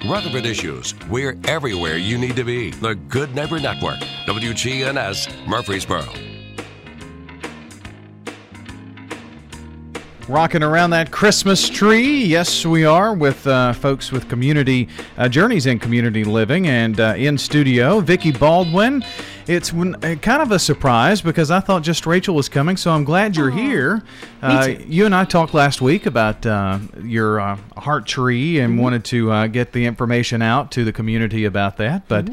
Rutherford Issues. We're everywhere you need to be. The Good Neighbor Network. WGNS, Murfreesboro. Rocking around that Christmas tree. Yes, we are with folks with community journeys in community living, and in studio, Vicki Baldwin. It's kind of a surprise because I thought just Rachel was coming, so I'm glad you're here. Me too. You and I talked last week about your heart tree and wanted to get the information out to the community about that. But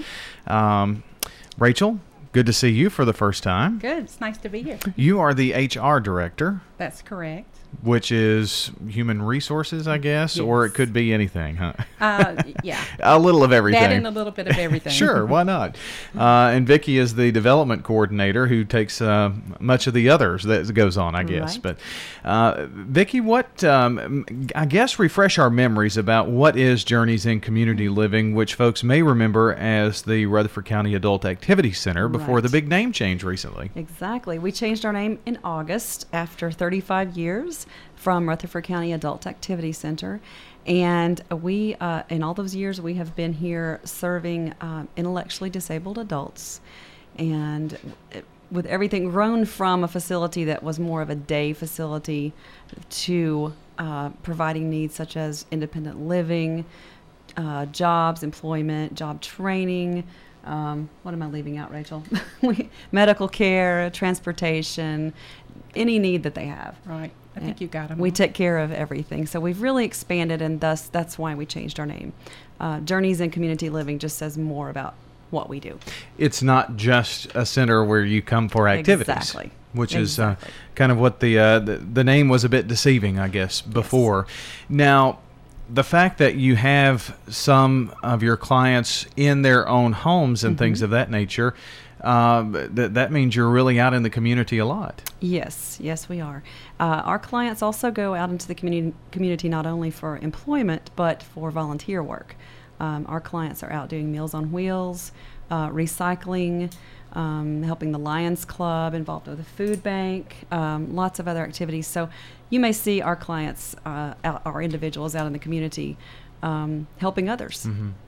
Rachel, good to see you for the first time. Good. It's nice to be here. You are the HR director. That's correct. Which is human resources, I guess, or it could be anything, huh? Yeah. A little of everything. That and a little bit of everything. Sure, why not? And Vicki is the development coordinator who takes much of the others that goes on, I guess. Right. But Vicki, what, I guess, refresh our memories about what is Journeys in Community Living, which folks may remember as the Rutherford County Adult Activity Center before the big name change recently. Exactly. We changed our name in August after 35 years from Rutherford County Adult Activity Center. And we, in all those years, we have been here serving intellectually disabled adults. And with everything grown from a facility that was more of a day facility to providing needs such as independent living, jobs, employment, job training. What am I leaving out, Rachel? Medical care, transportation, any need that they have. Right. I think you got them. We take care of everything. So we've really expanded, and thus that's why we changed our name. Journeys in Community Living just says more about what we do. It's not just a center where you come for activities. Exactly. Which is kind of what the name was a bit deceiving, I guess, before. Yes. Now, the fact that you have some of your clients in their own homes and things of that nature, that means you're really out in the community a lot. Yes, we are. Our clients also go out into the community not only for employment, but for volunteer work. Our clients are out doing Meals on Wheels, recycling, helping the Lions Club, involved with the food bank, lots of other activities. So you may see our clients, our individuals out in the community, helping others.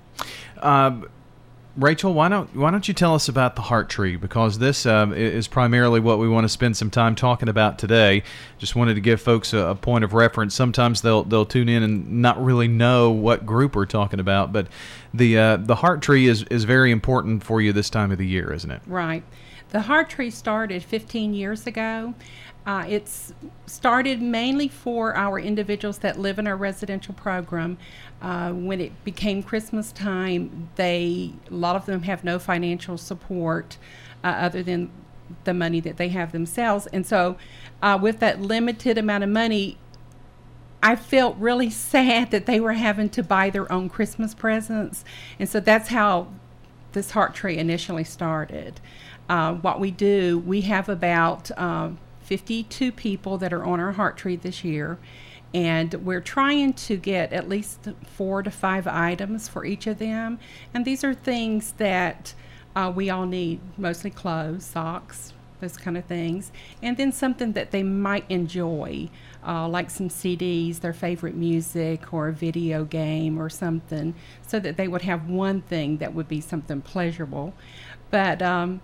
Rachel, why don't you tell us about the Heart Tree, because this is primarily what we want to spend some time talking about today. Just wanted to give folks a point of reference. Sometimes they'll tune in and not really know what group we're talking about, but the Heart Tree is very important for you this time of the year, isn't it? Right. The Heart Tree started 15 years ago. It's started mainly for our individuals that live in our residential program. When it became Christmas time, a lot of them have no financial support other than the money that they have themselves. And so with that limited amount of money, I felt really sad that they were having to buy their own Christmas presents. And so that's how this Heart Tree initially started. What we do, we have about 52 people that are on our Heart Tree this year, and we're trying to get at least 4 to 5 items for each of them. And these are things that we all need, mostly clothes, socks, those kind of things, and then something that they might enjoy, like some CDs, their favorite music, or a video game or something, so that they would have one thing that would be something pleasurable. But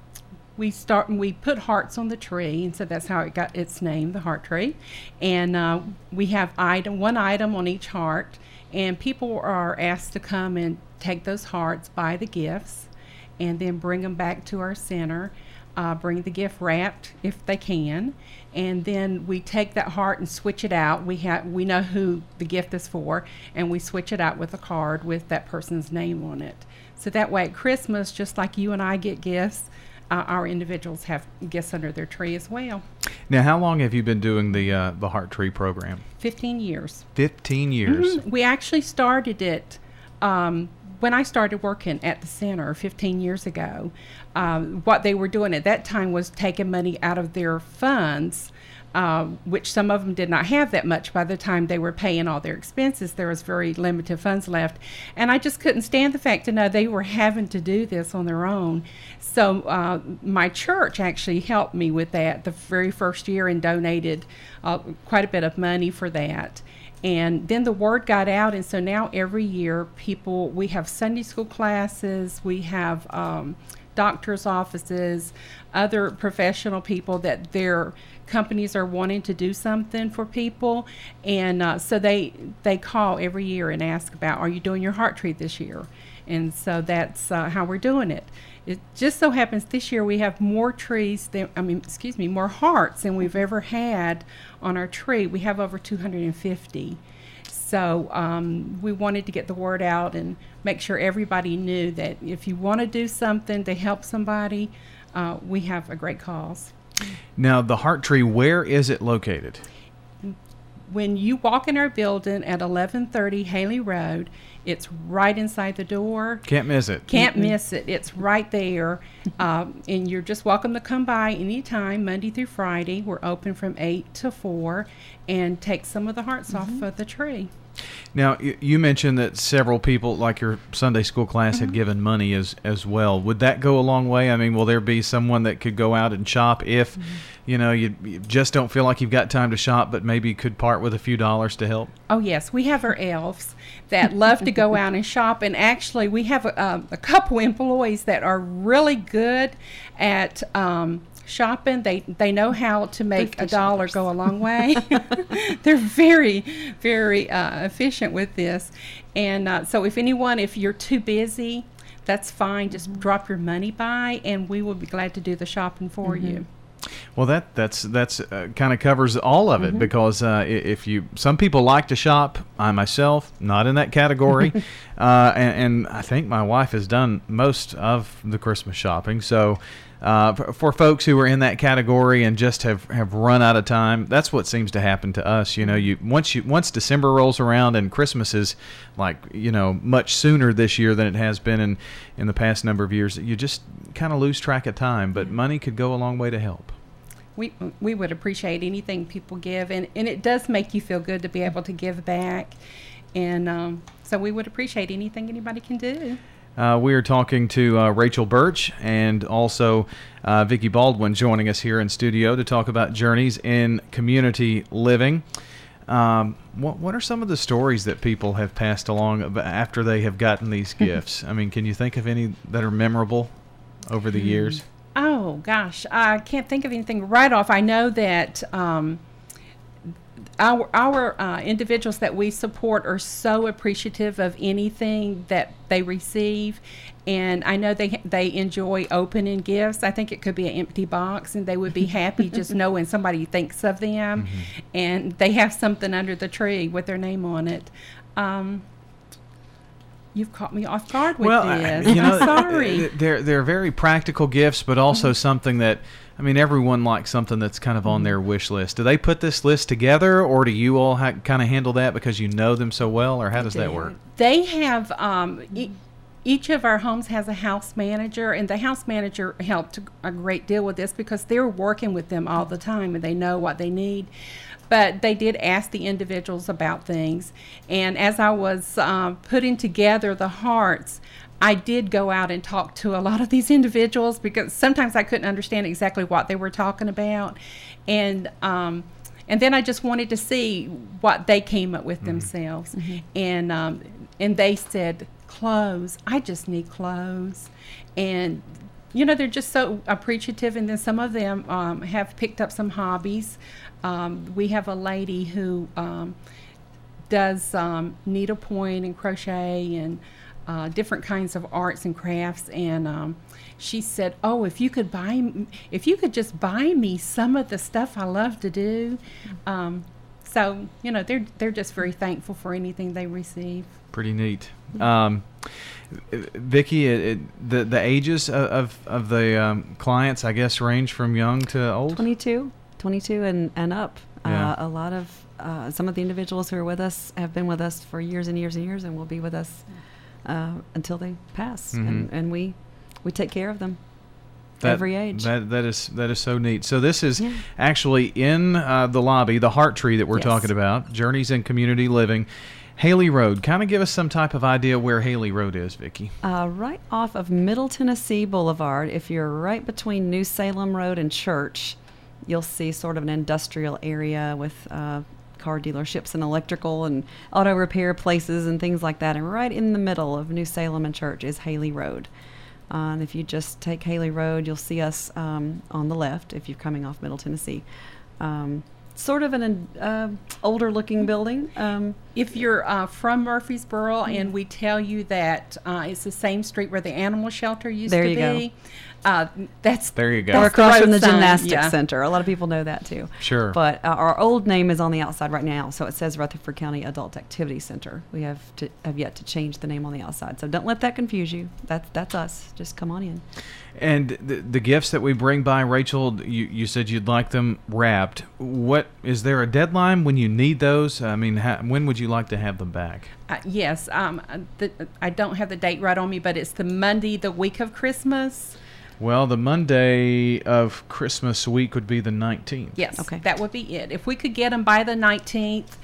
we put hearts on the tree, and so that's how it got its name, the Heart Tree. And we have one item on each heart, and people are asked to come and take those hearts, buy the gifts, and then bring them back to our center, bring the gift wrapped if they can, and then we take that heart and switch it out. We know who the gift is for, and we switch it out with a card with that person's name on it. So that way at Christmas, just like you and I get gifts, our individuals have gifts under their tree as well. Now, how long have you been doing the Heart Tree program? 15 years. 15 years. We actually started it when I started working at the center 15 years ago. What they were doing at that time was taking money out of their funds, which some of them did not have that much. By the time they were paying all their expenses, there was very limited funds left. And I just couldn't stand the fact to know they were having to do this on their own. So my church actually helped me with that the very first year and donated quite a bit of money for that. And then the word got out, and so now every year we have Sunday school classes, we have doctor's offices, other professional people that their companies are wanting to do something for people, and so they call every year and ask about, are you doing your heart tree this year? And so that's how we're doing it. It just so happens this year we have more more hearts than we've ever had on our tree. We have over 250. So we wanted to get the word out and make sure everybody knew that if you want to do something to help somebody, we have a great cause. Now, the heart tree, where is it located? When you walk in our building at 1130 Haley Road, it's right inside the door. Can't miss it. Can't miss it. It's right there. And you're just welcome to come by anytime, Monday through Friday. We're open from 8 to 4, and take some of the hearts off of the tree. Now, you mentioned that several people, like your Sunday school class, had given money as well. Would that go a long way? I mean, will there be someone that could go out and shop if, you just don't feel like you've got time to shop, but maybe could part with a few dollars to help? Oh, yes. We have our elves that love to go out and shop. And actually, we have a couple employees that are really good at shopping. They know how to make a dollar go a long way. They're very, very efficient with this. And so if you're too busy, that's fine. Just drop your money by, and we will be glad to do the shopping for you. Well, that's kind of covers all of it, because some people like to shop. I myself, not in that category, and I think my wife has done most of the Christmas shopping. So for folks who are in that category and just have run out of time, that's what seems to happen to us. Once December rolls around, and Christmas is much sooner this year than it has been in the past number of years, you just kind of lose track of time. But money could go a long way to help. We would appreciate anything people give, and it does make you feel good to be able to give back, and so we would appreciate anything anybody can do. We are talking to Rachel Birch and also Vicki Baldwin joining us here in studio to talk about Journeys in Community Living. What are some of the stories that people have passed along after they have gotten these gifts? I mean, can you think of any that are memorable over the years? Oh, gosh. I can't think of anything right off. I know that our individuals that we support are so appreciative of anything that they receive, and I know they enjoy opening gifts. I think it could be an empty box, and they would be happy just knowing somebody thinks of them, and they have something under the tree with their name on it. You've caught me off guard with this. I'm sorry. They're very practical gifts, but also something that, everyone likes something that's kind of on their wish list. Do they put this list together, or do you all kind of handle that because you know them so well, or how does that work? They have, each of our homes has a house manager, and the house manager helped a great deal with this because they're working with them all the time, and they know what they need. But they did ask the individuals about things. And as I was putting together the hearts, I did go out and talk to a lot of these individuals because sometimes I couldn't understand exactly what they were talking about. And then I just wanted to see what they came up with themselves. And they said, clothes. I just need clothes. And they're just so appreciative. And then some of them have picked up some hobbies. We have a lady who does needlepoint and crochet and different kinds of arts and crafts, and she said, "Oh, if you could just buy me some of the stuff I love to do." So they're just very thankful for anything they receive. Pretty neat. Vicki, the ages of the clients, I guess, range from young to old. 22 and up. Yeah. A lot of some of the individuals who are with us have been with us for years and years and years, and will be with us until they pass. And we take care of them. Every age. That is so neat. So this is actually in the lobby, the Heart Tree that we're talking about, Journeys in Community Living. Haley Road. Kind of give us some type of idea where Haley Road is, Vicki. Right off of Middle Tennessee Boulevard. If you're right between New Salem Road and Church, you'll see sort of an industrial area with car dealerships and electrical and auto repair places and things like that. And right in the middle of New Salem and Church is Haley Road. And if you just take Haley Road, you'll see us on the left if you're coming off Middle Tennessee. Sort of an older looking building. If you're from Murfreesboro and we tell you that it's the same street where the animal shelter used There to you be, that's There you go. Or that's across from the road sign, gymnastics yeah. center. A lot of people know that too. Sure. But our old name is on the outside right now, so it says Rutherford County Adult Activity Center. We have yet to change the name on the outside, so don't let that confuse you. That's us. Just come on in. And the gifts that we bring by, Rachel, you said you'd like them wrapped. What is there a deadline when you need those? I mean, when would you like to have them back? Yes, I don't have the date right on me, but it's the Monday, the week of Christmas. Well, the Monday of Christmas week would be the 19th. Yes, Okay. that would be it. If we could get them by the 19th,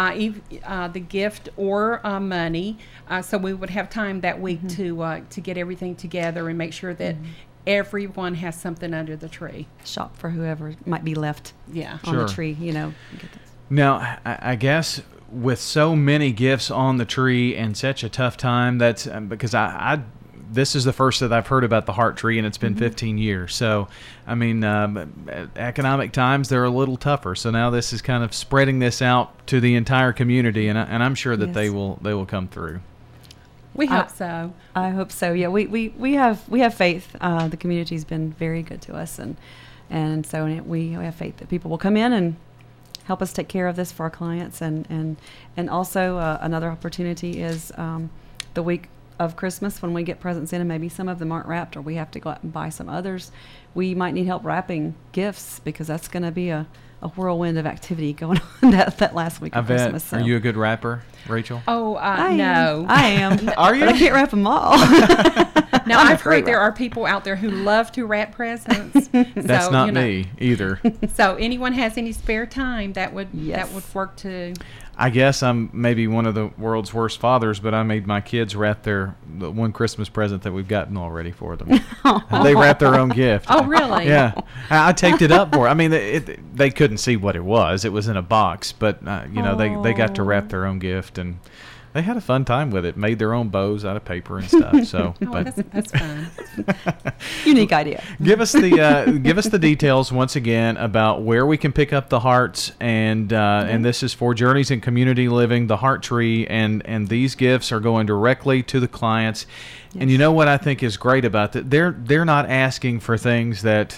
the gift or money, so we would have time that week to get everything together and make sure that everyone has something under the tree. Shop for whoever might be left Yeah. on the Sure. tree, you know. Get this. Now, I guess with so many gifts on the tree and such a tough time, that's because this is the first that I've heard about the Heart Tree, and it's been 15 years. So, I mean, economic times, they're a little tougher. So now this is kind of spreading this out to the entire community, and I'm sure that they Yes. will come through. We hope so. I hope so. Yeah, we have faith. The community's been very good to us, and so we have faith that people will come in and help us take care of this for our clients, and also another opportunity is the week of Christmas when we get presents in and maybe some of them aren't wrapped or we have to go out and buy some others. We might need help wrapping gifts because that's going to be a whirlwind of activity going on that last week I of bet. Christmas. So. Are you a good rapper, Rachel? Oh, I no. am. Are you? But I can't wrap them all. Now, I'm a I've great heard there rapper. are people out there who love to wrap presents. That's So, not you know, me either. So anyone has any spare time, that would Yes. work too. I guess I'm maybe one of the world's worst fathers, but I made my kids wrap the one Christmas present that we've gotten already for them. They wrapped their own gift. Oh, really? Yeah, I taped it up for. I mean, they couldn't see what it was. It was in a box, but they got to wrap their own gift, and they had a fun time with it. Made their own bows out of paper and stuff. So, Oh, but that's fun. Unique idea. give us the details once again about where we can pick up the hearts, and this is for Journeys in Community Living, the Heart Tree, and these gifts are going directly to the clients. Yes. And you know what I think is great about that? They're not asking for things that.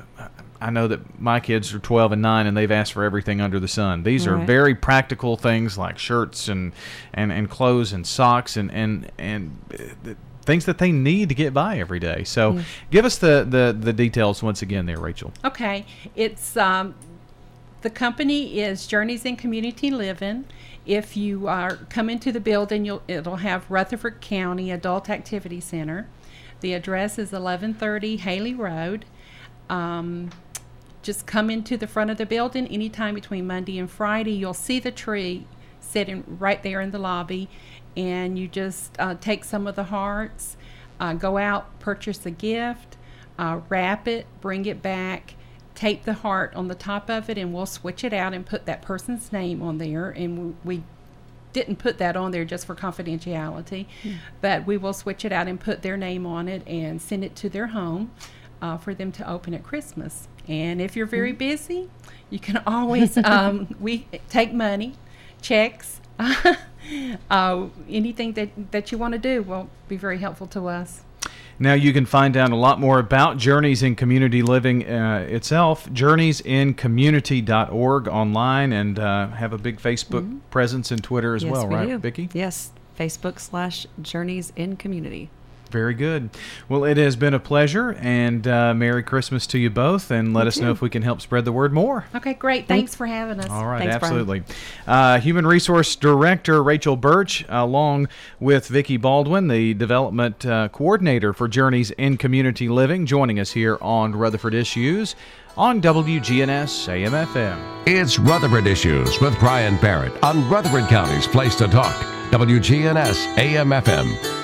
I know that my kids are 12 and 9, and they've asked for everything under the sun. These are Right. very practical things like shirts and clothes and socks and things that they need to get by every day. So give us the details once again there, Rachel. Okay. It's the company is Journeys in Community Living. If you come into the building, it'll have Rutherford County Adult Activity Center. The address is 1130 Haley Road. Just come into the front of the building anytime between Monday and Friday. You'll see the tree sitting right there in the lobby, and you just take some of the hearts, go out, purchase a gift, wrap it, bring it back, tape the heart on the top of it, and we'll switch it out and put that person's name on there. And we didn't put that on there just for confidentiality, but we will switch it out and put their name on it and send it to their home for them to open at Christmas. And if you're very busy, you can always we take money, checks, anything that you want to do will be very helpful to us. Now you can find out a lot more about Journeys in Community Living itself, journeysincommunity.org online, and have a big Facebook presence and Twitter as Yes, well, we right, do. Vicki? Yes, Facebook/Journeys in Community. Very good. Well, it has been a pleasure, and Merry Christmas to you both, and let us know if we can help spread the word more. Okay, great. Thanks for having us. All right, Thanks, Brian. absolutely. Human Resource Director Rachel Birch, along with Vicki Baldwin, the Development Coordinator for Journeys in Community Living, joining us here on Rutherford Issues on WGNS AM/FM. It's Rutherford Issues with Brian Barrett on Rutherford County's Place to Talk, WGNS AM/FM.